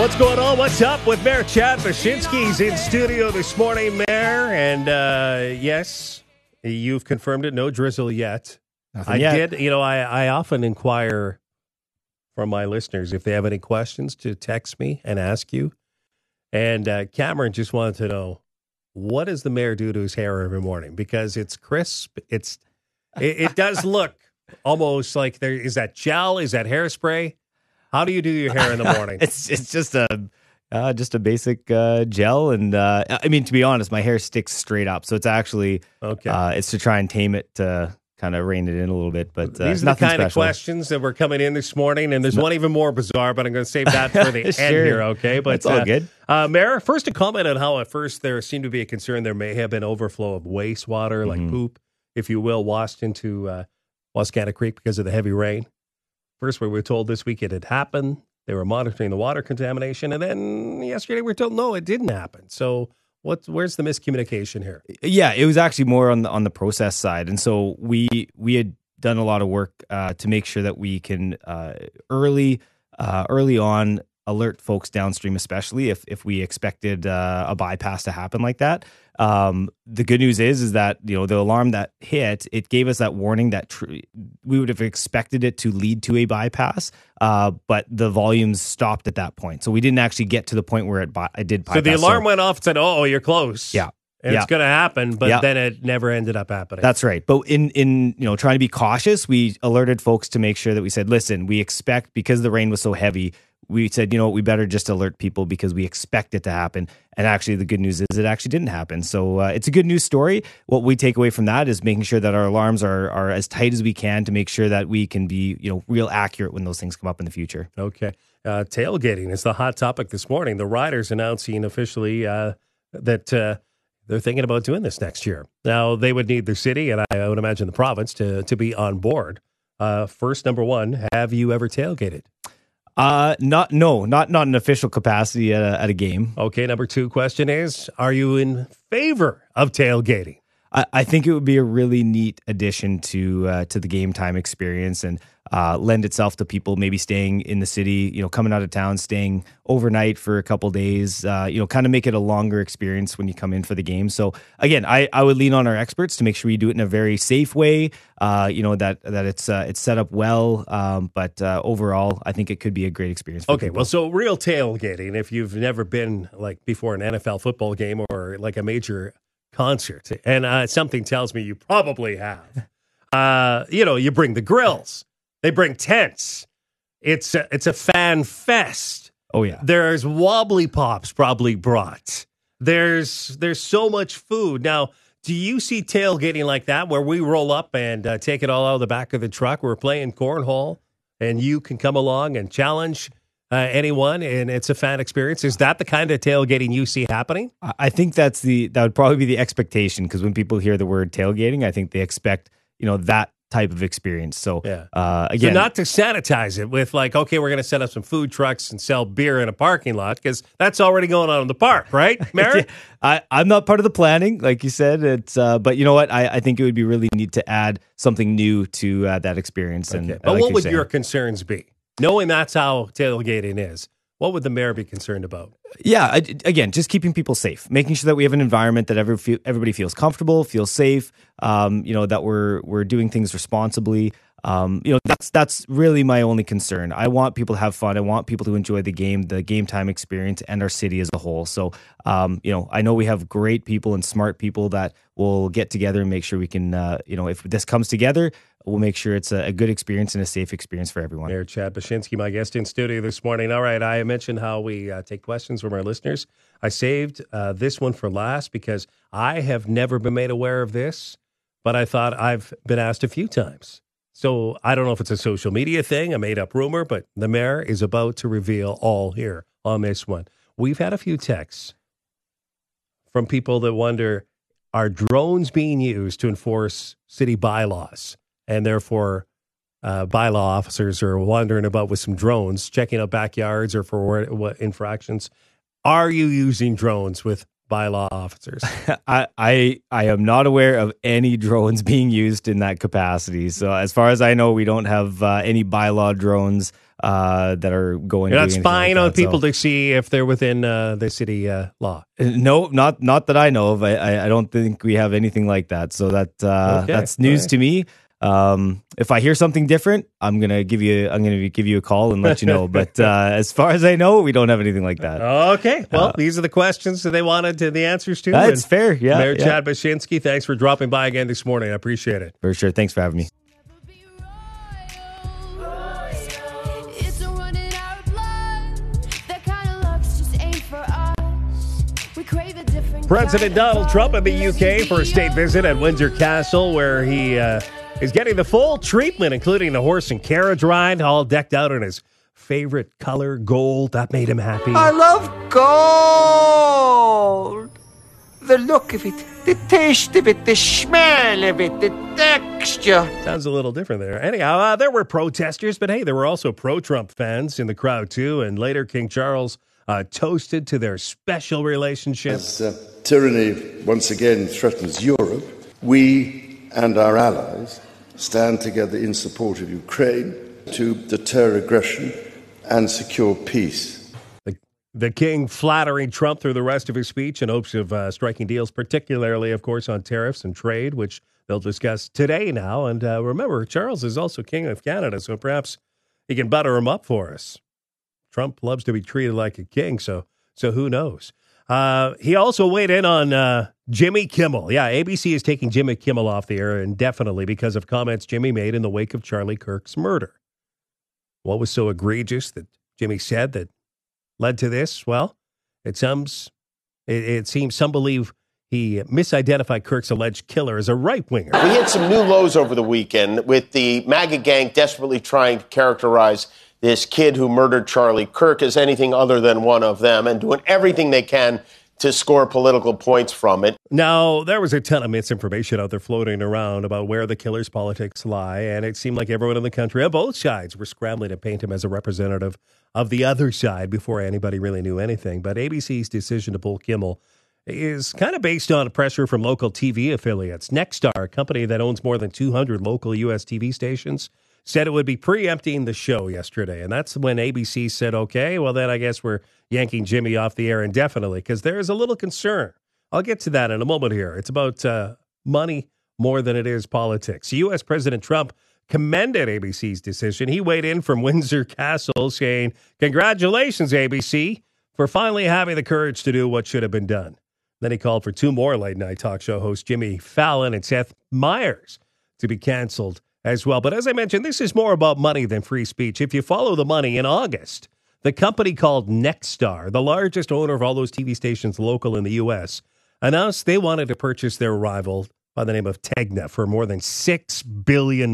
What's going on? What's up with Mayor Chad Wyszynski? He's in studio this morning, Mayor. And yes, you've confirmed it. No drizzle yet. Nothing yet. I often inquire from my listeners if they have any questions to text me and ask you. And Cameron just wanted to know, what does the mayor do to his hair every morning? Because it's crisp. It does look almost like there is that gel, is that hairspray? How do you do your hair in the morning? It's just a basic gel, and I mean, to be honest, my hair sticks straight up, so it's actually okay. It's to try and tame it to kind of rein it in a little bit. But these are the kind of questions that were coming in this morning, and there's one even more bizarre, but I'm going to save that for the Sure. end here. Okay, but it's all good. Mayor, first a comment on how at first there seemed to be a concern there may have been overflow of wastewater, like poop, if you will, washed into Wascana Creek because of the heavy rain. First, we were told this week it had happened. They were monitoring the water contamination. And then yesterday we were told, no, it didn't happen. So where's the miscommunication here? Yeah, it was actually more on the process side. And so we had done a lot of work to make sure that we can early on alert folks downstream, especially if we expected a bypass to happen like that. The good news is that, the alarm that hit, it gave us that warning that we would have expected it to lead to a bypass, but the volumes stopped at that point. So we didn't actually get to the point where it did bypass. So the alarm went off and said, oh, you're close. Yeah. And it's going to happen, but then it never ended up happening. That's right. But in trying to be cautious, we alerted folks to make sure that we said, listen, we expect, because the rain was so heavy, we said, we better just alert people because we expect it to happen. And actually, the good news is it actually didn't happen. So it's a good news story. What we take away from that is making sure that our alarms are as tight as we can to make sure that we can be, real accurate when those things come up in the future. Okay. Tailgating is the hot topic this morning. The riders announcing officially that they're thinking about doing this next year. Now, they would need their city, and I would imagine the province, to be on board. First, number one, have you ever tailgated? Not in an official capacity at a game. Okay, number two question is, are you in favor of tailgating? I think it would be a really neat addition to the game time experience and lend itself to people maybe staying in the city, coming out of town, staying overnight for a couple days, kind of make it a longer experience when you come in for the game. So again, I would lean on our experts to make sure we do it in a very safe way, that it's set up well. But overall, I think it could be a great experience for people. Well, so real tailgating, if you've never been like before an NFL football game or like a major concert, and something tells me you probably have. You bring the grills, they bring tents. It's a fan fest. Oh yeah, there's wobbly pops probably brought. There's so much food. Now, do you see tailgating like that where we roll up and take it all out of the back of the truck? We're playing cornhole, and you can come along and challenge anyone, and it's a fan experience. Is that the kind of tailgating you see happening? I think that would probably be the expectation, because when people hear the word tailgating, I think they expect that type of experience. So again, so not to sanitize it with like, okay, we're going to set up some food trucks and sell beer in a parking lot, because that's already going on in the park, right, Mary? I'm not part of the planning, like you said. It's but you know what? I think it would be really neat to add something new to that experience. Okay. And but what would your concerns be? Knowing that's how tailgating is, what would the mayor be concerned about? Yeah, again, just keeping people safe, making sure that we have an environment that everybody feels comfortable, feels safe. That we're doing things responsibly. That's really my only concern. I want people to have fun. I want people to enjoy the game time experience, and our city as a whole. So, I know we have great people and smart people that will get together and make sure we can, if this comes together, we'll make sure it's a good experience and a safe experience for everyone. Mayor Chad Wyszynski, my guest in studio this morning. All right, I mentioned how we take questions from our listeners. I saved this one for last because I have never been made aware of this, but I thought I've been asked a few times. So I don't know if it's a social media thing, a made-up rumor, but the mayor is about to reveal all here on this one. We've had a few texts from people that wonder, are drones being used to enforce city bylaws? And therefore, bylaw officers are wandering about with some drones, checking out backyards or for what infractions. Are you using drones with bylaw officers. I am not aware of any drones being used in that capacity. So as far as I know, we don't have any bylaw drones that are going. You're not spying on people to see if they're within the city law. No, not that I know of. I don't think we have anything like that. So that's news to me. If I hear something different, I'm gonna give you a call and let you know. But as far as I know, we don't have anything like that. Okay. Well, these are the questions that they wanted the answers to. That's fair. Yeah. Mayor Chad Baczynski, thanks for dropping by again this morning. I appreciate it. For sure. Thanks for having me. President Donald Trump in the UK for a state visit at Windsor Castle, where he is getting the full treatment, including the horse and carriage ride, all decked out in his favorite color, gold. That made him happy. I love gold. The look of it, the taste of it, the smell of it, the texture. Sounds a little different there. Anyhow, there were protesters, but hey, there were also pro-Trump fans in the crowd too. And later, King Charles toasted to their special relationship. As tyranny once again threatens Europe, we and our allies stand together in support of Ukraine to deter aggression and secure peace. The king flattering Trump through the rest of his speech in hopes of striking deals, particularly, of course, on tariffs and trade, which they'll discuss today now. And remember, Charles is also king of Canada, so perhaps he can butter him up for us. Trump loves to be treated like a king, so who knows? He also weighed in on Jimmy Kimmel. Yeah, ABC is taking Jimmy Kimmel off the air indefinitely because of comments Jimmy made in the wake of Charlie Kirk's murder. What was so egregious that Jimmy said that led to this? Well, it seems some believe he misidentified Kirk's alleged killer as a right-winger. We had some new lows over the weekend with the MAGA gang desperately trying to characterize this kid who murdered Charlie Kirk as anything other than one of them and doing everything they can to score political points from it. Now, there was a ton of misinformation out there floating around about where the killer's politics lie, and it seemed like everyone in the country on both sides were scrambling to paint him as a representative of the other side before anybody really knew anything. But ABC's decision to pull Kimmel is kind of based on pressure from local TV affiliates. Nexstar, a company that owns more than 200 local U.S. TV stations, said it would be preempting the show yesterday. And that's when ABC said, okay, well, then I guess we're yanking Jimmy off the air indefinitely, because there is a little concern. I'll get to that in a moment here. It's about money more than it is politics. U.S. President Trump commended ABC's decision. He weighed in from Windsor Castle saying, congratulations, ABC, for finally having the courage to do what should have been done. Then he called for two more late-night talk show hosts, Jimmy Fallon and Seth Meyers, to be canceled as well. But as I mentioned, this is more about money than free speech. If you follow the money, in August, the company called Nexstar, the largest owner of all those TV stations local in the U.S., announced they wanted to purchase their rival by the name of Tegna for more than $6 billion.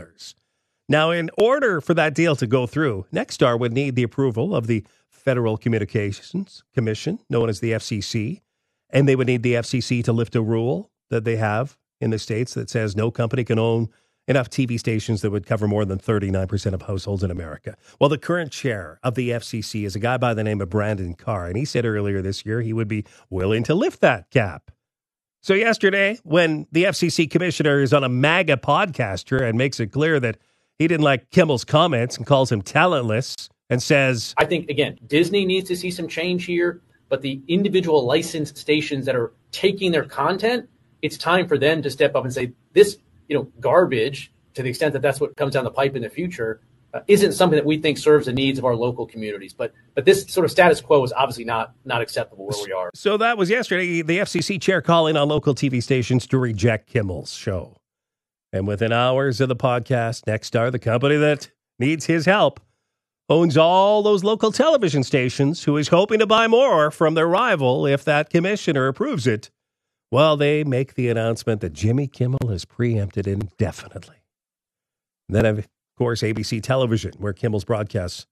Now, in order for that deal to go through, Nexstar would need the approval of the Federal Communications Commission, known as the FCC, and they would need the FCC to lift a rule that they have in the states that says no company can own enough TV stations that would cover more than 39% of households in America. Well, the current chair of the FCC is a guy by the name of Brandon Carr, and he said earlier this year he would be willing to lift that cap. So yesterday, when the FCC commissioner is on a MAGA podcaster and makes it clear that he didn't like Kimmel's comments and calls him talentless and says, I think, again, Disney needs to see some change here, but the individual licensed stations that are taking their content, it's time for them to step up and say, this garbage, to the extent that that's what comes down the pipe in the future, isn't something that we think serves the needs of our local communities. But this sort of status quo is obviously not acceptable where we are. So that was yesterday, the FCC chair calling on local TV stations to reject Kimmel's show. And within hours of the podcast, Nexstar, the company that needs his help, owns all those local television stations, who is hoping to buy more from their rival if that commissioner approves it. Well, they make the announcement that Jimmy Kimmel is preempted indefinitely. And then, of course, ABC Television, where Kimmel's broadcast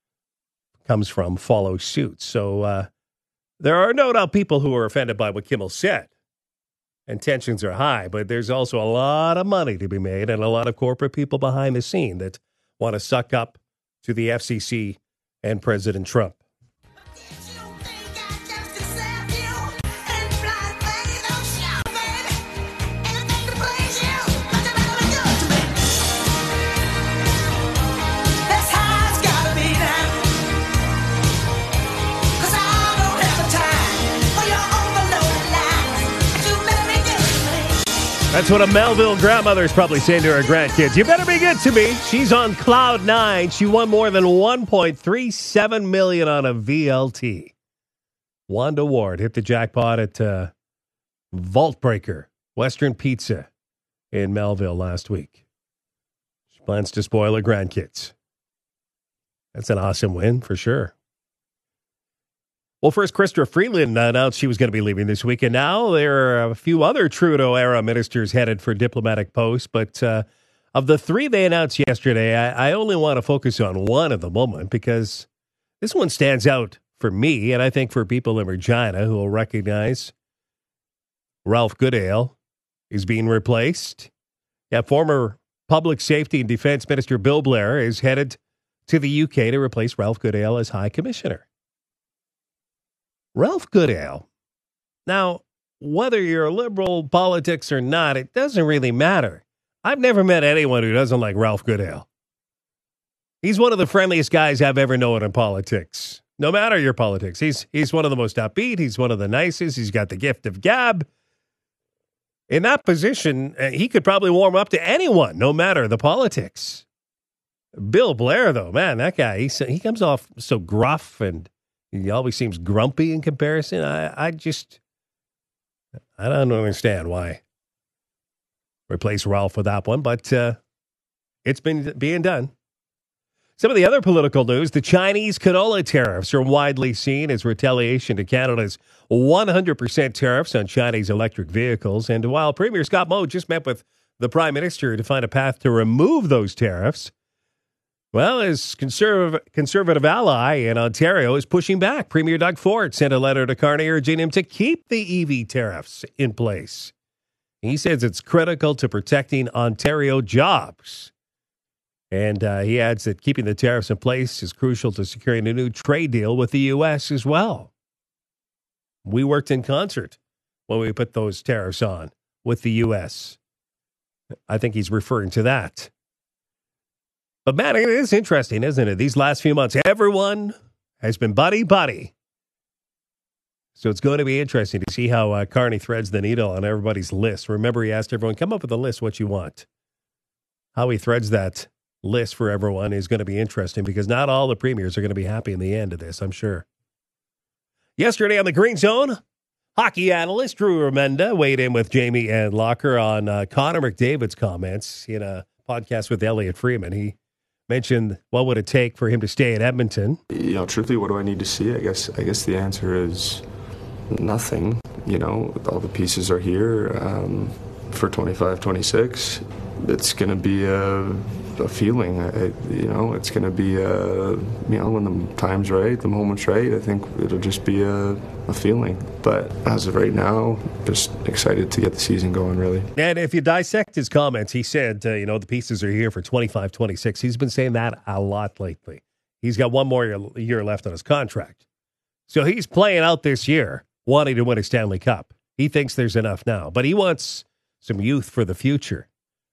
comes from, follows suit. So there are no doubt people who are offended by what Kimmel said. And tensions are high, but there's also a lot of money to be made and a lot of corporate people behind the scene that want to suck up to the FCC and President Trump. That's what a Melville grandmother's probably saying to her grandkids. You better be good to me. She's on cloud nine. She won more than $1.37 million on a VLT. Wanda Ward hit the jackpot at Vault Breaker, Western Pizza in Melville last week. She plans to spoil her grandkids. That's an awesome win for sure. Well, first, Chrystia Freeland announced she was going to be leaving this week, and now there are a few other Trudeau-era ministers headed for diplomatic posts, but of the three they announced yesterday, I only want to focus on one at the moment because this one stands out for me, and I think for people in Regina who will recognize Ralph Goodale is being replaced. Yeah, former Public Safety and Defense Minister Bill Blair is headed to the UK to replace Ralph Goodale as High Commissioner. Ralph Goodale. Now, whether you're a liberal politics or not, it doesn't really matter. I've never met anyone who doesn't like Ralph Goodale. He's one of the friendliest guys I've ever known in politics. No matter your politics. He's one of the most upbeat. He's one of the nicest. He's got the gift of gab. In that position, he could probably warm up to anyone, no matter the politics. Bill Blair, though, man, that guy, he comes off so gruff and he always seems grumpy in comparison. I don't understand why replace Ralph with that one, but it's been being done. Some of the other political news, the Chinese canola tariffs are widely seen as retaliation to Canada's 100% tariffs on Chinese electric vehicles. And while Premier Scott Moe just met with the Prime Minister to find a path to remove those tariffs, well, his conservative ally in Ontario is pushing back. Premier Doug Ford sent a letter to Carney urging him to keep the EV tariffs in place. He says it's critical to protecting Ontario jobs. And he adds that keeping the tariffs in place is crucial to securing a new trade deal with the U.S. as well. We worked in concert when we put those tariffs on with the U.S. I think he's referring to that. But, man, it is interesting, isn't it? These last few months, everyone has been buddy-buddy. So it's going to be interesting to see how Carney threads the needle on everybody's list. Remember, he asked everyone, come up with a list, what you want. How he threads that list for everyone is going to be interesting because not all the premiers are going to be happy in the end of this, I'm sure. Yesterday on the Green Zone, hockey analyst Drew Remenda weighed in with Jamie and Locker on Connor McDavid's comments in a podcast with Elliot Freeman. He mentioned what would it take for him to stay at Edmonton. Truthfully, what do I need to see? I guess the answer is nothing. All the pieces are here for 25-26. It's going to be a feeling. It's going to be when the time's right, the moment's right. I think it'll just be a feeling. But as of right now, just excited to get the season going, really. And if you dissect his comments, he said, the pieces are here for 25-26. He's been saying that a lot lately. He's got one more year left on his contract. So he's playing out this year, wanting to win a Stanley Cup. He thinks there's enough now, but he wants some youth for the future.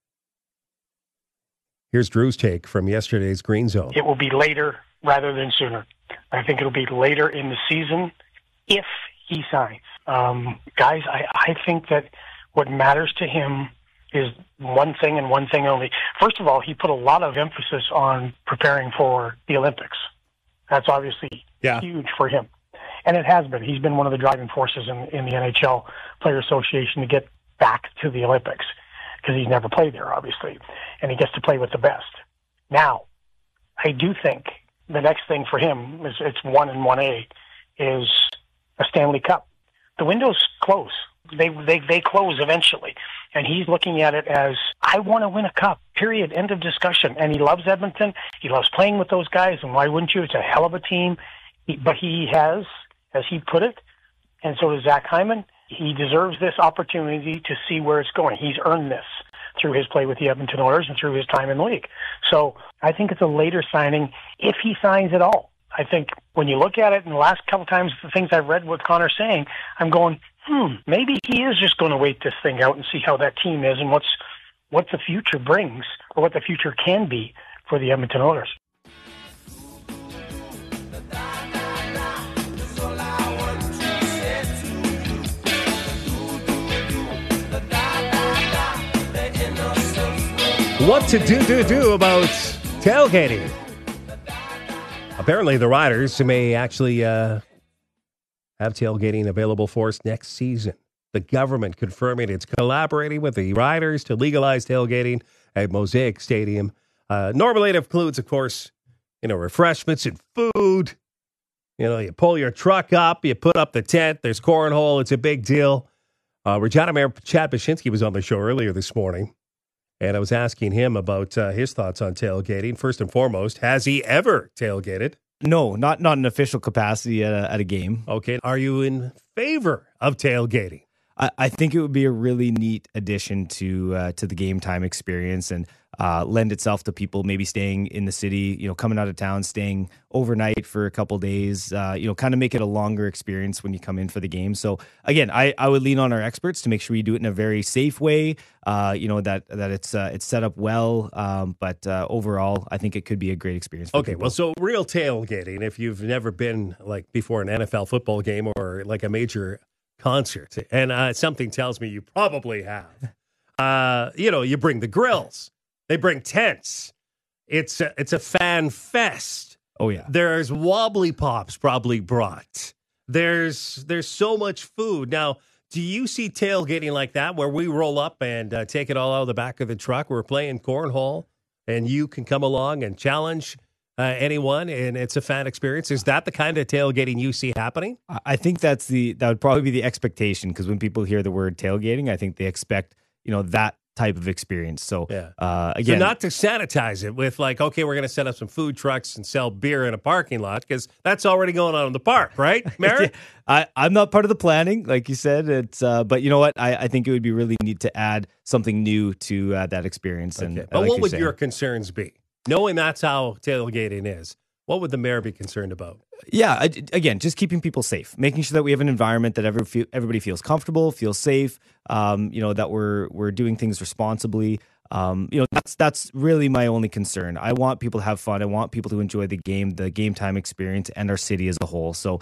Here's Drew's take from yesterday's Green Zone. It will be later rather than sooner. I think it'll be later in the season if he signs. Guys, I think that what matters to him is one thing and one thing only. First of all, he put a lot of emphasis on preparing for the Olympics. That's obviously huge for him. And it has been. He's been one of the driving forces in the NHL Player Association to get back to the Olympics because he's never played there, obviously. And he gets to play with the best. Now, I do think the next thing for him is it's 1 and 1A is a Stanley Cup. The window's close. They close eventually. And he's looking at it as, I want to win a cup, period, end of discussion. And he loves Edmonton. He loves playing with those guys. And why wouldn't you? It's a hell of a team. But he has, as he put it, and so does Zach Hyman, he deserves this opportunity to see where it's going. He's earned this through his play with the Edmonton Oilers and through his time in the league. So I think it's a later signing if he signs at all. I think when you look at it in the last couple times, the things I've read what Connor's saying, I'm going, maybe he is just going to wait this thing out and see how that team is and what the future brings or what the future can be for the Edmonton Oilers. What to do about tailgating? Apparently, the Riders may actually have tailgating available for us next season. The government confirming it's collaborating with the Riders to legalize tailgating at Mosaic Stadium. Normally, it includes, of course, refreshments and food. You pull your truck up, you put up the tent, there's cornhole, it's a big deal. Regina Mayor Chad Baczynski was on the show earlier this morning, and I was asking him about his thoughts on tailgating. First and foremost, has he ever tailgated? No, not in an official capacity at a game. Okay. Are you in favor of tailgating? I think it would be a really neat addition to the game time experience and lend itself to people maybe staying in the city, coming out of town, staying overnight for a couple days, kind of make it a longer experience when you come in for the game. So again, I would lean on our experts to make sure we do it in a very safe way, that it's set up well. But overall, I think it could be a great experience for people. Well, so real tailgating, if you've never been like before an NFL football game or like a major concert, and something tells me you probably have. You bring the grills, they bring tents. It's a fan fest. Oh yeah, there's wobbly pops probably brought. There's so much food. Now, do you see tailgating like that where we roll up and take it all out of the back of the truck? We're playing cornhole, and you can come along and challenge anyone, and it's a fan experience. Is that the kind of tailgating you see happening? I think that would probably be the expectation, because when people hear the word tailgating, I think they expect that type of experience. So again, so not to sanitize it with like, okay, we're going to set up some food trucks and sell beer in a parking lot, because that's already going on in the park, right, Mary? I'm not part of the planning, like you said. It's but you know what? I think it would be really neat to add something new to that experience. Okay. And but what would your concerns be? Knowing that's how tailgating is, what would the mayor be concerned about? Yeah, again, just keeping people safe, making sure that we have an environment that everybody feels comfortable, feels safe. That we're doing things responsibly. That's really my only concern. I want people to have fun. I want people to enjoy the game time experience, and our city as a whole. So,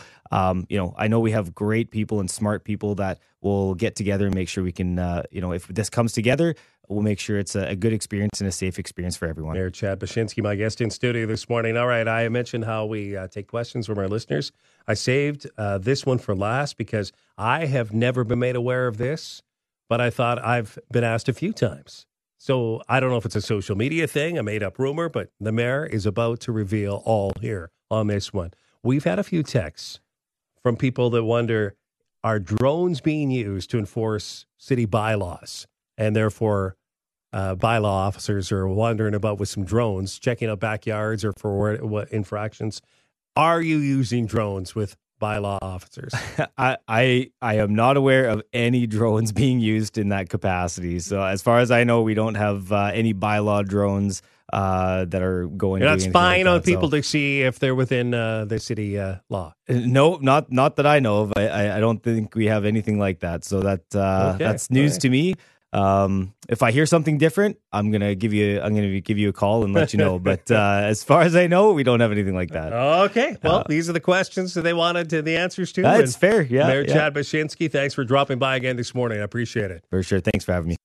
I know we have great people and smart people that will get together and make sure we can, if this comes together, we'll make sure it's a good experience and a safe experience for everyone. Mayor Chad Baczynski, my guest in studio this morning. All right, I mentioned how we take questions from our listeners. I saved this one for last because I have never been made aware of this, but I thought I've been asked a few times. So I don't know if it's a social media thing, a made-up rumor, but the mayor is about to reveal all here on this one. We've had a few texts from people that wonder, are drones being used to enforce city bylaws? And therefore, bylaw officers are wandering about with some drones, checking out backyards or for what infractions. Are you using drones with bylaw officers? I am not aware of any drones being used in that capacity. So as far as I know, we don't have any bylaw drones that are going. You're not spying on people to see if they're within the city law. No, not that I know of. I don't think we have anything like that. So that's news to me. If I hear something different, I'm gonna give you a call and let you know. But as far as I know, we don't have anything like that. Okay. Well, these are the questions that they wanted the answers to. That's fair. Yeah. Mayor Chad Baczynski, thanks for dropping by again this morning. I appreciate it. For sure. Thanks for having me.